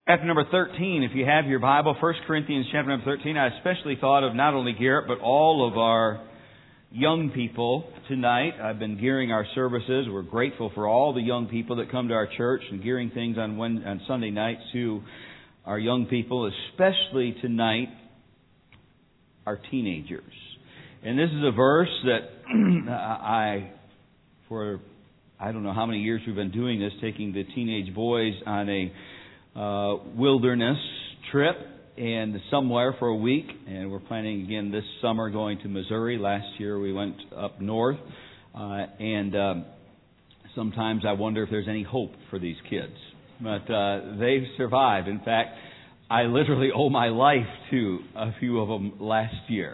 Chapter number 13, if you have your Bible, 1 Corinthians chapter number 13, I especially thought of not only Garrett, but all of our young people tonight. I've been gearing our services. We're grateful for all the young people that come to our church and gearing things on Sunday nights to our young people, especially tonight, our teenagers. And this is a verse that I don't know how many years we've been doing this, taking the teenage boys on a wilderness trip and somewhere for a week, and we're planning again this summer going to Missouri. Last year we went up north, and sometimes I wonder if there's any hope for these kids, but they've survived. In fact, I literally owe my life to a few of them last year,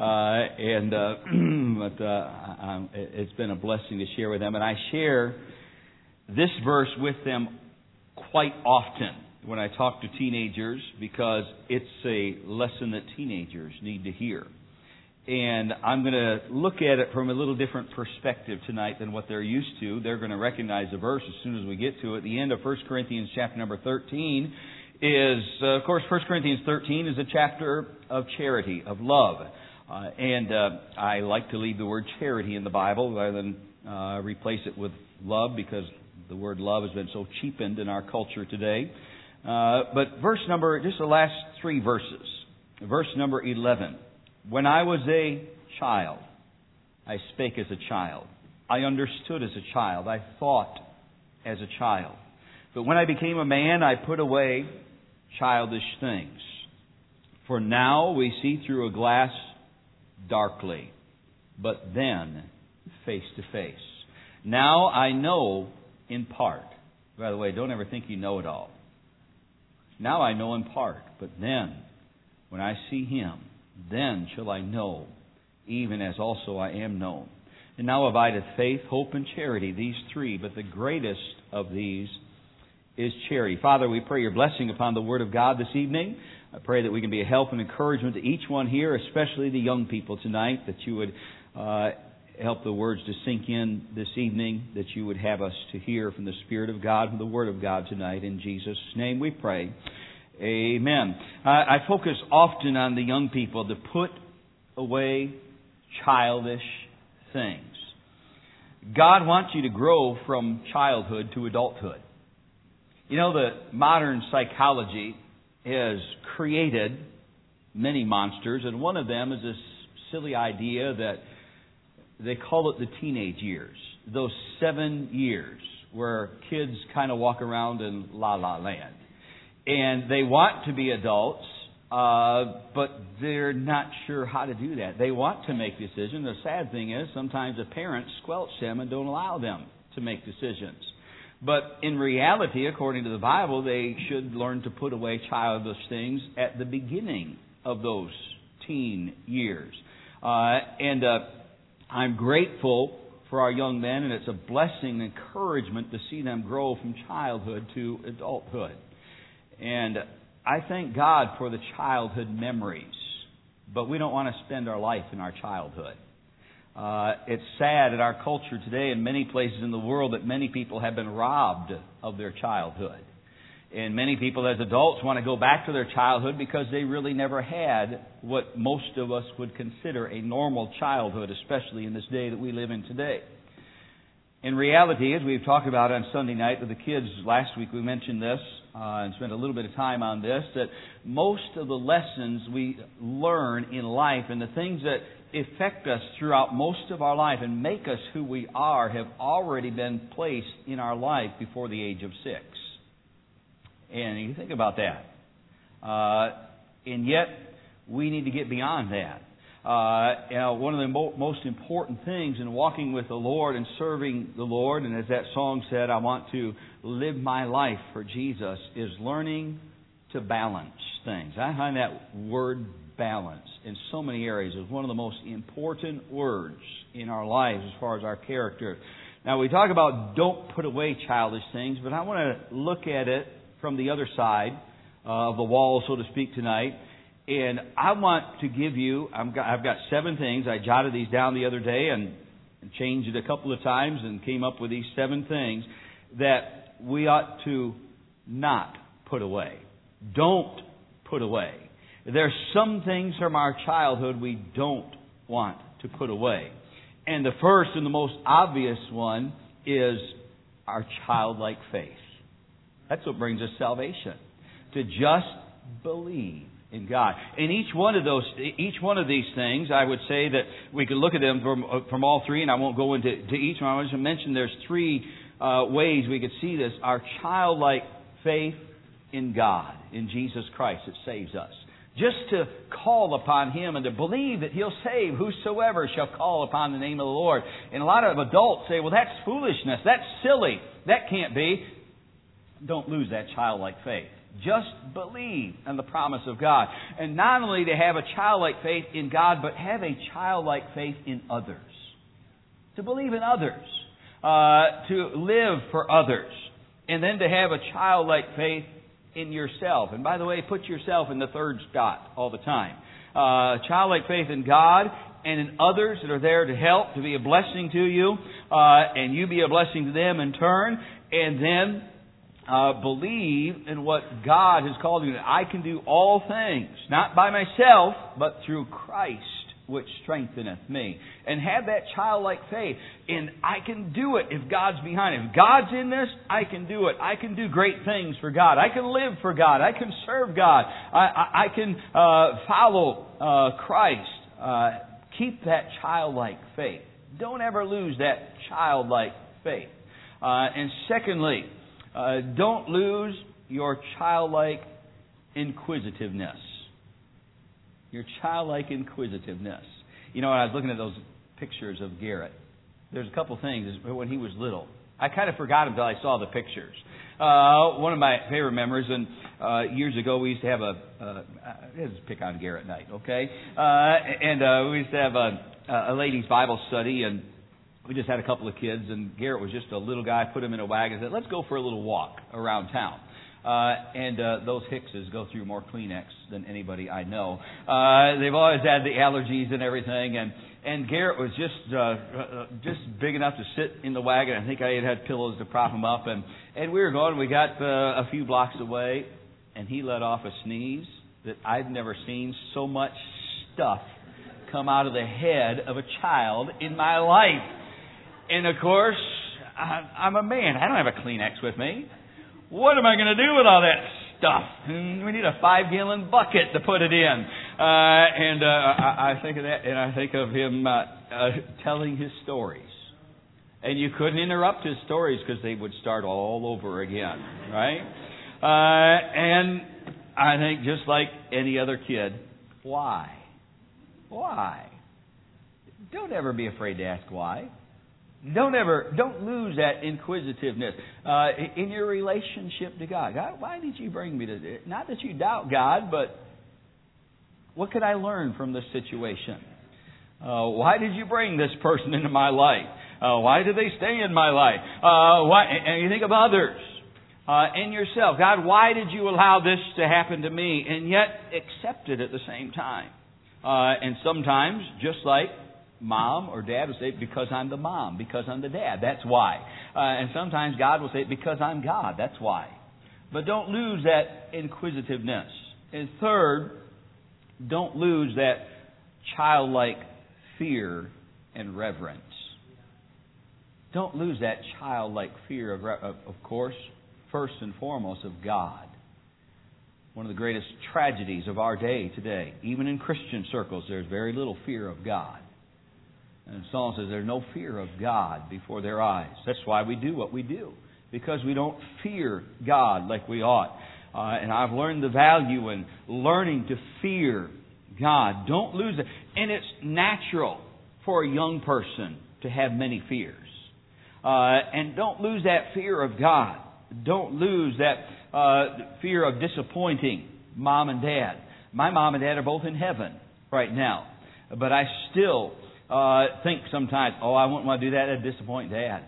it's been a blessing to share with them, and I share this verse with them quite often when I talk to teenagers, because it's a lesson that teenagers need to hear. And I'm going to look at it from a little different perspective tonight than what they're used to. They're going to recognize the verse as soon as we get to it. The end of 1 Corinthians chapter number 13 is, of course, 1 Corinthians 13 is a chapter of charity, of love. I like to leave the word charity in the Bible rather than replace it with love, because the word love has been so cheapened in our culture today. But just the last three verses. Verse number 11. When I was a child, I spake as a child. I understood as a child. I thought as a child. But when I became a man, I put away childish things. For now we see through a glass darkly, but then face to face. Now I know in part. By the way, don't ever think you know it all. Now I know in part, but then, when I see Him, then shall I know, even as also I am known. And now abideth faith, hope, and charity, these three, but the greatest of these is charity. Father, we pray your blessing upon the Word of God this evening. I pray that we can be a help and encouragement to each one here, especially the young people tonight, that you would help the words to sink in this evening, that you would have us to hear from the Spirit of God, from the Word of God tonight. In Jesus' name we pray. Amen. I focus often on the young people to put away childish things. God wants you to grow from childhood to adulthood. You know, the modern psychology has created many monsters, and one of them is this silly idea that they call it the teenage years. Those 7 years where kids kind of walk around in la-la land. And they want to be adults, but they're not sure how to do that. They want to make decisions. The sad thing is sometimes the parents squelch them and don't allow them to make decisions. But in reality, according to the Bible, they should learn to put away childish things at the beginning of those teen years. I'm grateful for our young men, and it's a blessing and encouragement to see them grow from childhood to adulthood. And I thank God for the childhood memories, but we don't want to spend our life in our childhood. It's sad in our culture today, in many places in the world, that many people have been robbed of their childhood. And many people as adults want to go back to their childhood because they really never had what most of us would consider a normal childhood, especially in this day that we live in today. In reality, as we've talked about on Sunday night with the kids, last week we mentioned this and spent a little bit of time on this, that most of the lessons we learn in life and the things that affect us throughout most of our life and make us who we are have already been placed in our life before the age of 6. And you think about that. And yet, we need to get beyond that. One of the most important things in walking with the Lord and serving the Lord, and as that song said, I want to live my life for Jesus, is learning to balance things. I find that word balance in so many areas is one of the most important words in our lives as far as our character. Now, we talk about don't put away childish things, but I want to look at it from the other side of the wall, so to speak, tonight. And I want to give you, I've got 7 things. I jotted these down the other day and changed it a couple of times and came up with these 7 things that we ought to not put away. don't put away. There's some things from our childhood we don't want to put away. And the first and the most obvious one is our childlike faith. That's what brings us salvation. To just believe in God. And each one of these things, I would say that we could look at them from all three, and I won't go into each one. I want to mention there's three ways we could see this. Our childlike faith in God, in Jesus Christ, that saves us. Just to call upon Him and to believe that He'll save whosoever shall call upon the name of the Lord. And a lot of adults say, well, that's foolishness. That's silly. That can't be. Don't lose that childlike faith. Just believe in the promise of God. And not only to have a childlike faith in God, but have a childlike faith in others. To believe in others. To live for others. And then to have a childlike faith in yourself. And by the way, put yourself in the third spot all the time. Childlike faith in God and in others that are there to help, to be a blessing to you, and you be a blessing to them in turn. And then believe in what God has called you. I can do all things, not by myself, but through Christ, which strengtheneth me. And have that childlike faith. And I can do it if God's behind it. If God's in this, I can do it. I can do great things for God. I can live for God. I can serve God. I can follow Christ. Keep that childlike faith. Don't ever lose that childlike faith. And secondly, don't lose your childlike inquisitiveness. Your childlike inquisitiveness. You know, when I was looking at those pictures of Garrett, there's a couple things when he was little. I kind of forgot him until I saw the pictures. One of my favorite memories, and years ago we used to have let's pick on Garrett night, okay? And we used to have a ladies' Bible study, and we just had a couple of kids, and Garrett was just a little guy. Put him in a wagon and said, let's go for a little walk around town. And those Hickses go through more Kleenex than anybody I know. They've always had the allergies and everything, and Garrett was just big enough to sit in the wagon. I think I had pillows to prop him up, and we were going. We got a few blocks away, and he let off a sneeze that I'd never seen so much stuff come out of the head of a child in my life. And of course, I'm a man. I don't have a Kleenex with me. What am I going to do with all that stuff? We need a 5-gallon bucket to put it in. I think of that, and I think of him telling his stories. And you couldn't interrupt his stories because they would start all over again, right? And I think just like any other kid, why? Why? Don't ever be afraid to ask why. Don't lose that inquisitiveness in your relationship to God. God, why did you bring me to this? Not that you doubt God, but what could I learn from this situation? Why did you bring this person into my life? Why did they stay in my life? And you think of others and yourself. God, why did you allow this to happen to me? And yet accept it at the same time. And sometimes, just like Mom or Dad will say, because I'm the mom, because I'm the dad, that's why. And sometimes God will say, because I'm God, that's why. But don't lose that inquisitiveness. And third, don't lose that childlike fear and reverence. Don't lose that childlike fear of course, first and foremost of God. One of the greatest tragedies of our day today, even in Christian circles, there's very little fear of God. And Psalm says there's no fear of God before their eyes. That's why we do what we do. Because we don't fear God like we ought. And I've learned the value in learning to fear God. Don't lose it. And it's natural for a young person to have many fears. And don't lose that fear of God. Don't lose that fear of disappointing Mom and Dad. My Mom and Dad are both in heaven right now. But I still think sometimes, I wouldn't want to do that. That'd disappoint Dad.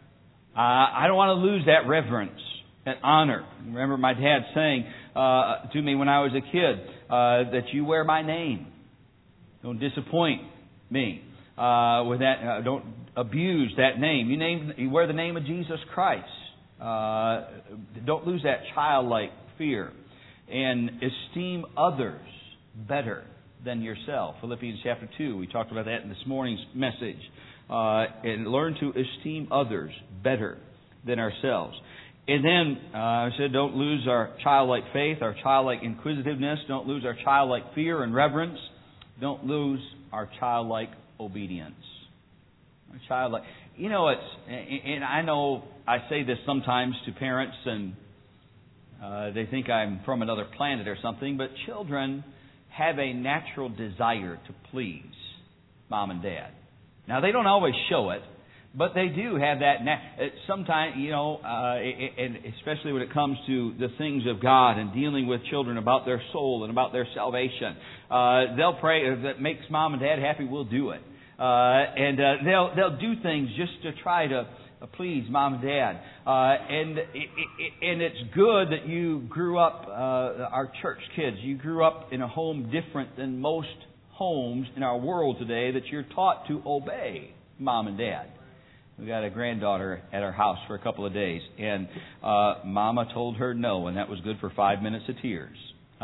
I don't want to lose that reverence, that honor. Remember my dad saying to me when I was a kid that you wear my name. Don't disappoint me with that. Don't abuse that name. You wear the name of Jesus Christ. Don't lose that childlike fear. and esteem others better than yourself. Philippians chapter 2, we talked about that in this morning's message. And learn to esteem others better than ourselves. And then I said, don't lose our childlike faith, our childlike inquisitiveness. Don't lose our childlike fear and reverence. Don't lose our childlike obedience. Our childlike. You know, and I know I say this sometimes to parents, and they think I'm from another planet or something, but children have a natural desire to please mom and dad. Now, they don't always show it, but they do have that. Sometimes, you know, and especially when it comes to the things of God and dealing with children about their soul and about their salvation, they'll pray if it makes mom and dad happy. We'll do it, and they'll do things just to try to please mom and dad. And it's good that you grew up, our church kids. You grew up in a home different than most homes in our world today, that you're taught to obey mom and dad. We got a granddaughter at our house for a couple of days, and Mama told her no, and that was good for 5 minutes of tears.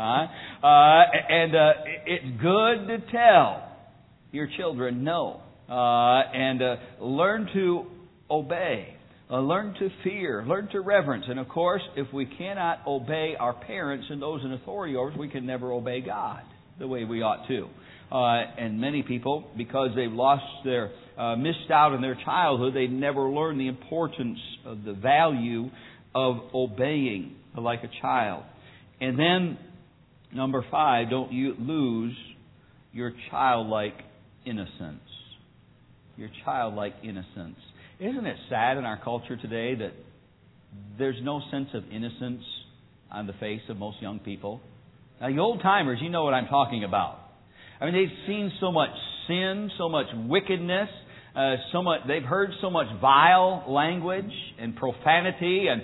It's good to tell your children no, and learn to obey, learn to fear, learn to reverence. And of course, if we cannot obey our parents and those in authority over us, we can never obey God the way we ought to. And many people, because they've missed out in their childhood, they never learned the importance of the value of obeying like a child. And then, number 5, don't you lose your childlike innocence. Your childlike innocence. Isn't it sad in our culture today that there's no sense of innocence on the face of most young people? Now, you old-timers, you know what I'm talking about. I mean, they've seen so much sin, so much wickedness, they've heard so much vile language and profanity and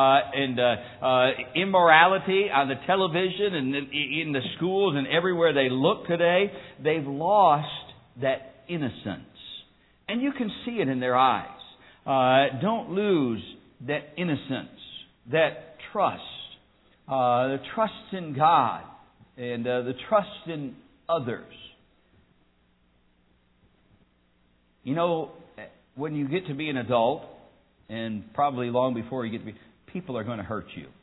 immorality on the television and in the schools and everywhere they look today. They've lost that innocence. And you can see it in their eyes. Don't lose that innocence, that trust, the trust in God and the trust in others. You know, when you get to be an adult, and probably long before you get to be, people are going to hurt you.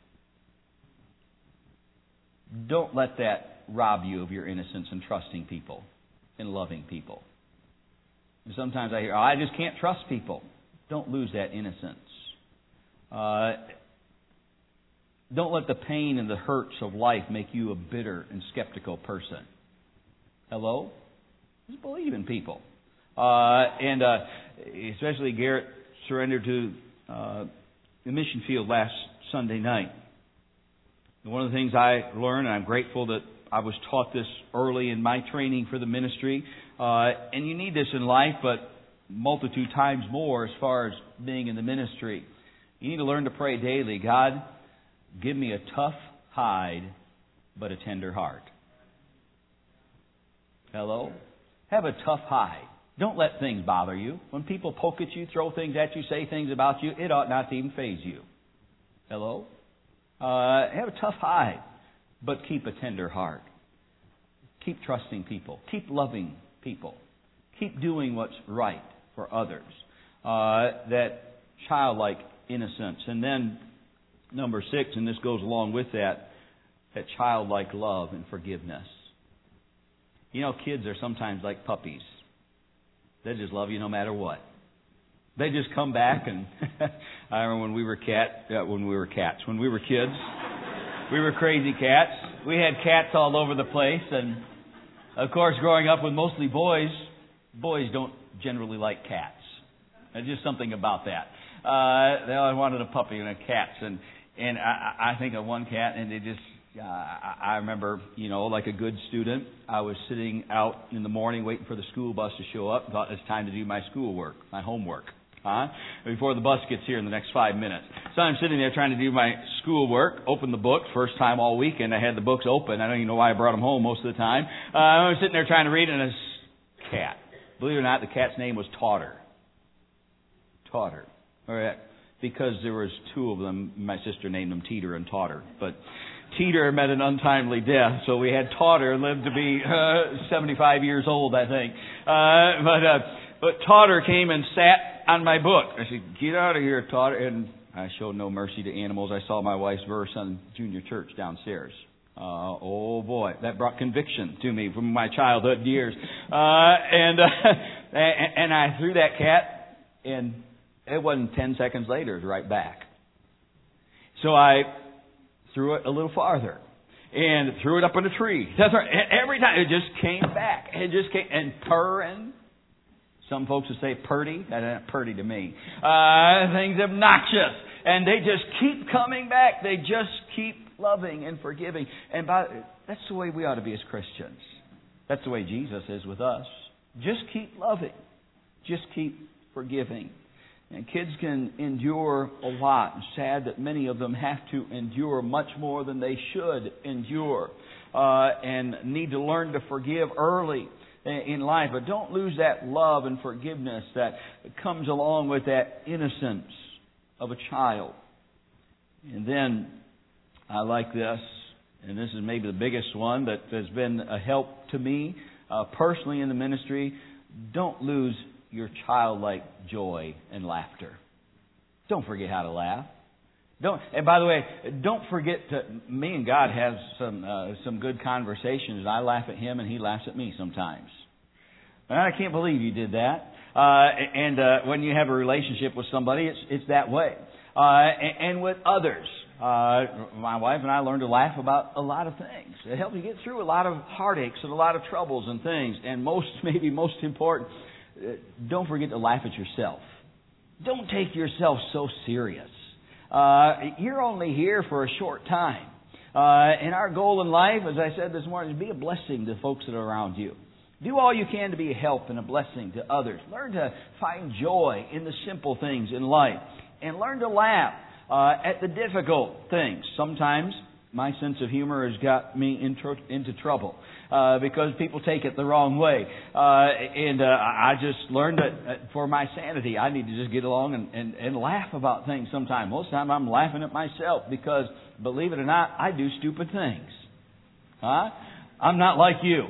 Don't let that rob you of your innocence in trusting people and loving people. And sometimes I hear, I just can't trust people. Don't lose that innocence. Don't let the pain and the hurts of life make you a bitter and skeptical person. Hello? Just believe in people. And especially Garrett surrendered to the mission field last Sunday night. And one of the things I learned, and I'm grateful that I was taught this early in my training for the ministry, and you need this in life, but multitude times more as far as being in the ministry. You need to learn to pray daily. God, give me a tough hide, but a tender heart. Hello? Have a tough hide. Don't let things bother you. When people poke at you, throw things at you, say things about you, it ought not to even faze you. Hello? Have a tough hide, but keep a tender heart. Keep trusting people. Keep loving people. Keep doing what's right for others. That childlike innocence. And then, number 6, and this goes along with that childlike love and forgiveness. You know, kids are sometimes like puppies. They just love you no matter what. They just come back, and I remember when we were kids, we were crazy cats. We had cats all over the place, and of course, growing up with mostly boys don't generally like cats. There's just something about that. They always wanted a puppy and a cat, and I think of one cat, and it just. I remember, like a good student, I was sitting out in the morning waiting for the school bus to show up. Thought it's time to do my schoolwork, my homework, before the bus gets here in the next 5 minutes. So I'm sitting there trying to do my schoolwork, open the book. First time all weekend I had the books open. I don't even know why I brought them home most of the time. I was sitting there trying to read, and a cat. Believe it or not, the cat's name was Totter. Totter. All right. Because there was 2 of them, my sister named them Teeter and Totter. But Teeter met an untimely death, so we had Totter lived to be 75 years old, I think. But Totter came and sat on my book. I said, "Get out of here, Totter." And I showed no mercy to animals. I saw my wife's verse on junior church downstairs. Oh boy, that brought conviction to me from my childhood years. And I threw that cat, and it wasn't 10 seconds later, it was right back. So I threw it a little farther and threw it up in a tree. That's right. Every time it just came back. It just came and purring. Some folks would say purdy. That's not purdy to me. Things obnoxious. And they just keep coming back. They just keep loving and forgiving. And that's the way we ought to be as Christians. That's the way Jesus is with us. Just keep loving. Just keep forgiving. And kids can endure a lot. It's sad that many of them have to endure much more than they should endure. And need to learn to forgive early in life. But don't lose that love and forgiveness that comes along with that innocence of a child. And then I like this, and this is maybe the biggest one that has been a help to me personally in the ministry. Don't lose your childlike joy and laughter. Don't forget how to laugh. And by the way, don't forget me and God have some good conversations. I laugh at Him and He laughs at me sometimes. And I can't believe you did that. And when you have a relationship with somebody, it's that way. And with others. My wife and I learned to laugh about a lot of things. It helps you get through a lot of heartaches and a lot of troubles and things. And maybe most important, don't forget to laugh at yourself. Don't take yourself so serious. You're only here for a short time. And our goal in life, as I said this morning, is to be a blessing to the folks that are around you. Do all you can to be a help and a blessing to others. Learn to find joy in the simple things in life. And learn to laugh at the difficult things. Sometimes my sense of humor has got me into trouble because people take it the wrong way. And I just learned that for my sanity, I need to just get along and laugh about things sometimes. Most of the time I'm laughing at myself because, believe it or not, I do stupid things. I'm not like you.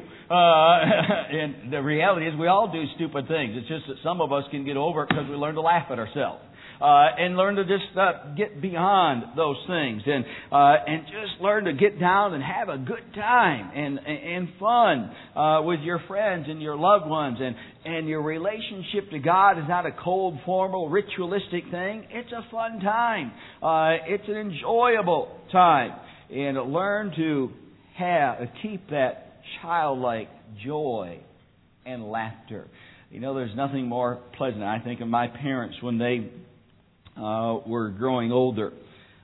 And the reality is we all do stupid things. It's just that some of us can get over it because we learn to laugh at ourselves. And learn to just get beyond those things, and just learn to get down and have a good time and fun with your friends and your loved ones, and your relationship to God is not a cold, formal, ritualistic thing. It's a fun time. It's an enjoyable time, and learn to keep that childlike joy and laughter. You know, there's nothing more pleasant. I think of my parents when they were growing older.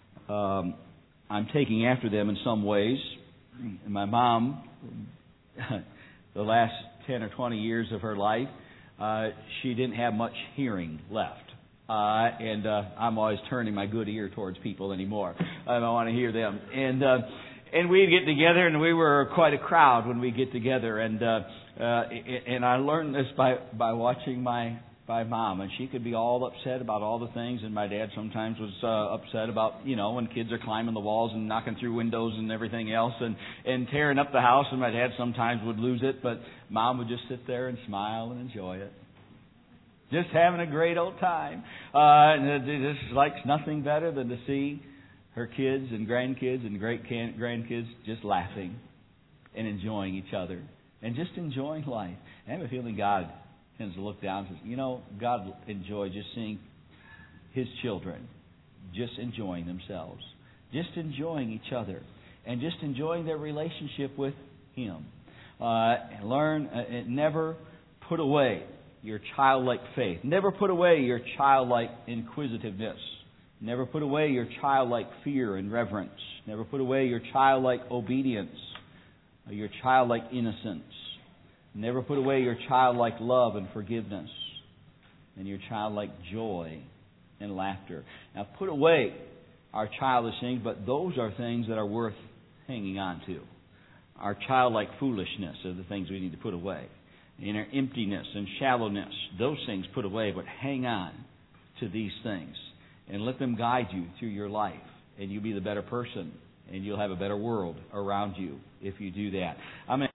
I'm taking after them in some ways. And my mom, the last 10 or 20 years of her life, she didn't have much hearing left. And I'm always turning my good ear towards people anymore. I don't want to hear them. And we'd get together, and we were quite a crowd when we get together. And I learned this by watching my mom, and she could be all upset about all the things, and my dad sometimes was upset about, when kids are climbing the walls and knocking through windows and everything else and tearing up the house, and my dad sometimes would lose it, but Mom would just sit there and smile and enjoy it. Just having a great old time. And just likes nothing better than to see her kids and grandkids and great-grandkids just laughing and enjoying each other and just enjoying life. I have a feeling God tends to look down and says, God enjoys just seeing His children just enjoying themselves, just enjoying each other, and just enjoying their relationship with Him. And learn, and never put away your childlike faith. Never put away your childlike inquisitiveness. Never put away your childlike fear and reverence. Never put away your childlike obedience, or your childlike innocence. Never put away your childlike love and forgiveness, and your childlike joy and laughter. Now, put away our childish things, but those are things that are worth hanging on to. Our childlike foolishness are the things we need to put away. And our emptiness and shallowness, those things put away, but hang on to these things and let them guide you through your life, and you'll be the better person and you'll have a better world around you if you do that. I'm